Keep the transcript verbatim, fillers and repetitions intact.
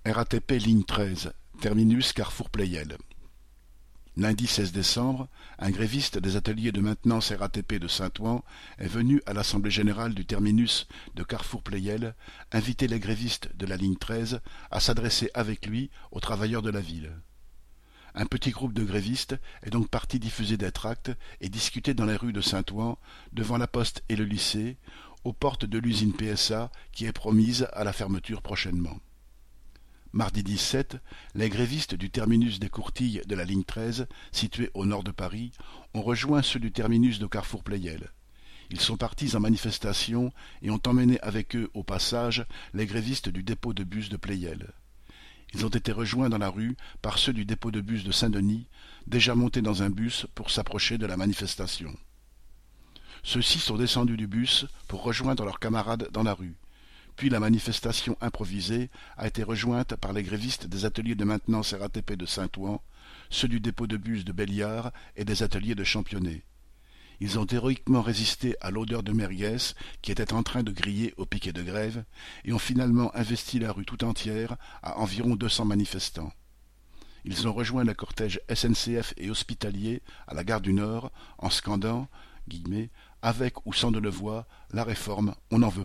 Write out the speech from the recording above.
R A T P ligne treize, terminus Carrefour Pleyel. Lundi seize décembre, un gréviste des ateliers de maintenance R A T P de Saint-Ouen est venu à l'assemblée générale du terminus de Carrefour Pleyel inviter les grévistes de la ligne treize à s'adresser avec lui aux travailleurs de la ville. Un petit groupe de grévistes est donc parti diffuser des tracts et discuter dans les rues de Saint-Ouen, devant la poste et le lycée, aux portes de l'usine P S A qui est promise à la fermeture prochainement. Mardi dix-sept, les grévistes du terminus des Courtilles de la ligne treize, situé au nord de Paris, ont rejoint ceux du terminus de Carrefour Pleyel. Ils sont partis en manifestation et ont emmené avec eux, au passage, les grévistes du dépôt de bus de Pleyel. Ils ont été rejoints dans la rue par ceux du dépôt de bus de Saint-Denis, déjà montés dans un bus pour s'approcher de la manifestation. Ceux-ci sont descendus du bus pour rejoindre leurs camarades dans la rue. Puis la manifestation improvisée a été rejointe par les grévistes des ateliers de maintenance R A T P de Saint-Ouen, ceux du dépôt de bus de Belliard et des ateliers de Championnet. Ils ont héroïquement résisté à l'odeur de merguez qui était en train de griller au piquet de grève et ont finalement investi la rue tout entière à environ deux cents manifestants. Ils ont rejoint le cortège S N C F et hospitalier à la gare du Nord en scandant guillemets, « avec ou sans Delevoye, la réforme, on n'en veut pas ».